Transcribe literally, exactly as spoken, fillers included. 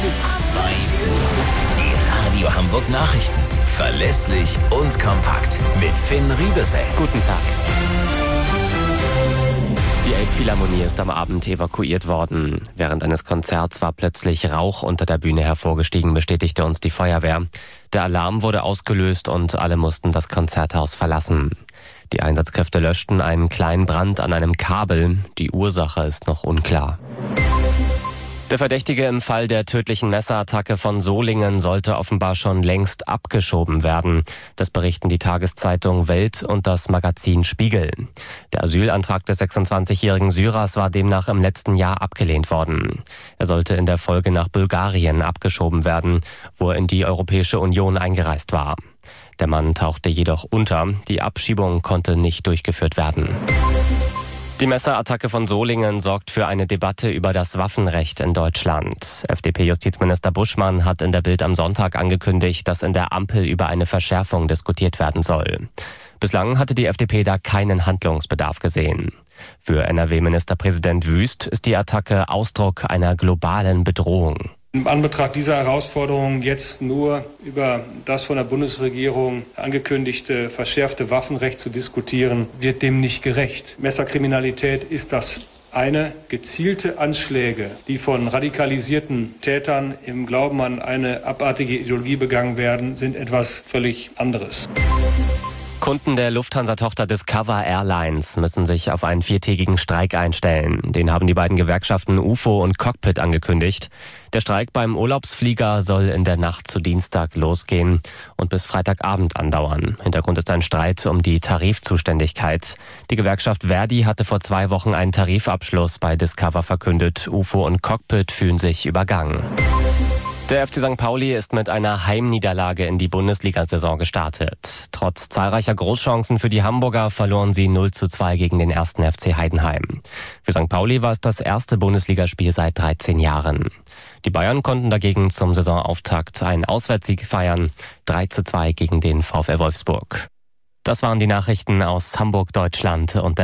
ist zwei Uhr. Die Radio Hamburg Nachrichten. Verlässlich und kompakt. Mit Finn Riebesell. Guten Tag. Die Elbphilharmonie ist am Abend evakuiert worden. Während eines Konzerts war plötzlich Rauch unter der Bühne hervorgestiegen, bestätigte uns die Feuerwehr. Der Alarm wurde ausgelöst und alle mussten das Konzerthaus verlassen. Die Einsatzkräfte löschten einen kleinen Brand an einem Kabel. Die Ursache ist noch unklar. Der Verdächtige im Fall der tödlichen Messerattacke von Solingen sollte offenbar schon längst abgeschoben werden. Das berichten die Tageszeitung Welt und das Magazin Spiegel. Der Asylantrag des sechsundzwanzigjährigen Syrers war demnach im letzten Jahr abgelehnt worden. Er sollte in der Folge nach Bulgarien abgeschoben werden, wo er in die Europäische Union eingereist war. Der Mann tauchte jedoch unter. Die Abschiebung konnte nicht durchgeführt werden. Die Messerattacke von Solingen sorgt für eine Debatte über das Waffenrecht in Deutschland. F D P-Justizminister Buschmann hat in der Bild am Sonntag angekündigt, dass in der Ampel über eine Verschärfung diskutiert werden soll. Bislang hatte die F D P da keinen Handlungsbedarf gesehen. Für N R W-Ministerpräsident Wüst ist die Attacke Ausdruck einer globalen Bedrohung. In Anbetracht dieser Herausforderung jetzt nur über das von der Bundesregierung angekündigte verschärfte Waffenrecht zu diskutieren, wird dem nicht gerecht. Messerkriminalität ist das eine. Gezielte Anschläge, die von radikalisierten Tätern im Glauben an eine abartige Ideologie begangen werden, sind etwas völlig anderes. Kunden der Lufthansa-Tochter Discover Airlines müssen sich auf einen viertägigen Streik einstellen. Den haben die beiden Gewerkschaften U F O und Cockpit angekündigt. Der Streik beim Urlaubsflieger soll in der Nacht zu Dienstag losgehen und bis Freitagabend andauern. Hintergrund ist ein Streit um die Tarifzuständigkeit. Die Gewerkschaft Verdi hatte vor zwei Wochen einen Tarifabschluss bei Discover verkündet. U F O und Cockpit fühlen sich übergangen. Der F C Sankt Pauli ist mit einer Heimniederlage in die Bundesliga-Saison gestartet. Trotz zahlreicher Großchancen für die Hamburger verloren sie null zu zwei gegen den ersten F C Heidenheim. Für Sankt Pauli war es das erste Bundesligaspiel seit dreizehn Jahren. Die Bayern konnten dagegen zum Saisonauftakt einen Auswärtssieg feiern, drei zu zwei gegen den VfL Wolfsburg. Das waren die Nachrichten aus Hamburg, Deutschland und der